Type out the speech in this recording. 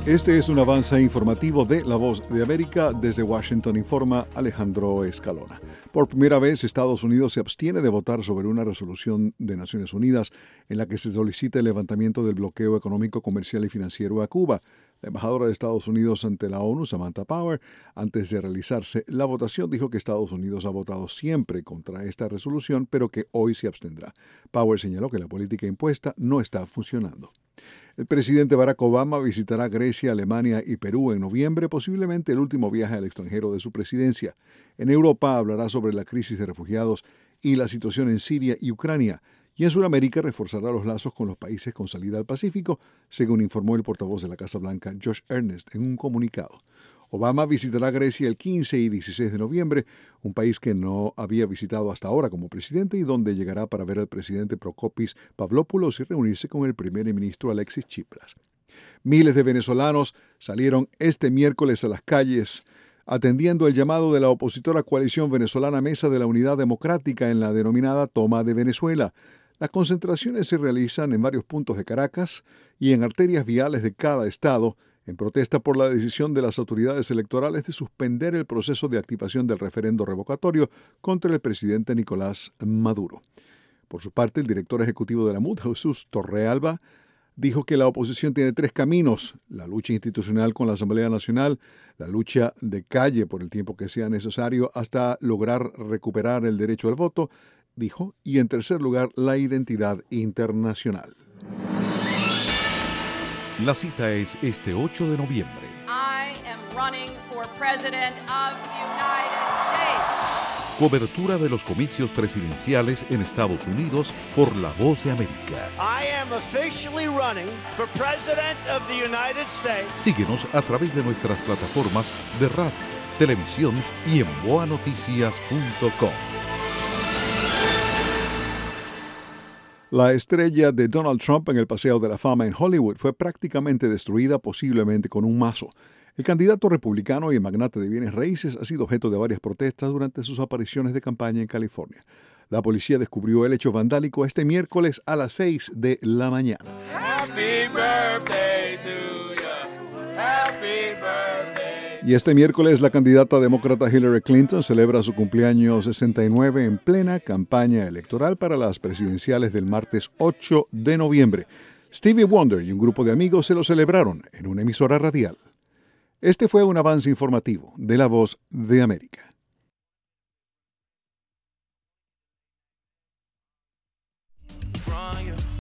Este es un avance informativo de La Voz de América. Desde Washington informa Alejandro Escalona. Por primera vez, Estados Unidos se abstiene de votar sobre una resolución de Naciones Unidas en la que se solicita el levantamiento del bloqueo económico, comercial y financiero a Cuba. La embajadora de Estados Unidos ante la ONU, Samantha Power, antes de realizarse la votación, dijo que Estados Unidos ha votado siempre contra esta resolución, pero que hoy se abstendrá. Power señaló que la política impuesta no está funcionando. El presidente Barack Obama visitará Grecia, Alemania y Perú en noviembre, posiblemente el último viaje al extranjero de su presidencia. En Europa hablará sobre la crisis de refugiados y la situación en Siria y Ucrania. Y en Sudamérica reforzará los lazos con los países con salida al Pacífico, según informó el portavoz de la Casa Blanca, Josh Earnest, en un comunicado. Obama visitará Grecia el 15 y 16 de noviembre, un país que no había visitado hasta ahora como presidente y donde llegará para ver al presidente Prokopis Pavlopoulos y reunirse con el primer ministro Alexis Tsipras. Miles de venezolanos salieron este miércoles a las calles atendiendo el llamado de la opositora coalición venezolana Mesa de la Unidad Democrática en la denominada Toma de Venezuela. Las concentraciones se realizan en varios puntos de Caracas y en arterias viales de cada estado, en protesta por la decisión de las autoridades electorales de suspender el proceso de activación del referendo revocatorio contra el presidente Nicolás Maduro. Por su parte, el director ejecutivo de la MUD, Jesús Torrealba, dijo que la oposición tiene tres caminos: la lucha institucional con la Asamblea Nacional, la lucha de calle por el tiempo que sea necesario hasta lograr recuperar el derecho al voto, dijo, y en tercer lugar, la identidad internacional. La cita es este 8 de noviembre. I am running for President of the United States. Cobertura de los comicios presidenciales en Estados Unidos por La Voz de América. I am officially running for President of the United States. Síguenos a través de nuestras plataformas de radio, televisión y en boanoticias.com. La estrella de Donald Trump en el Paseo de la Fama en Hollywood fue prácticamente destruida, posiblemente con un mazo. El candidato republicano y magnate de bienes raíces ha sido objeto de varias protestas durante sus apariciones de campaña en California. La policía descubrió el hecho vandálico este miércoles a las 6 de la mañana. Happy birthday to you. Happy birthday. Y este miércoles la candidata demócrata Hillary Clinton celebra su cumpleaños 69 en plena campaña electoral para las presidenciales del martes 8 de noviembre. Stevie Wonder y un grupo de amigos se lo celebraron en una emisora radial. Este fue un avance informativo de La Voz de América.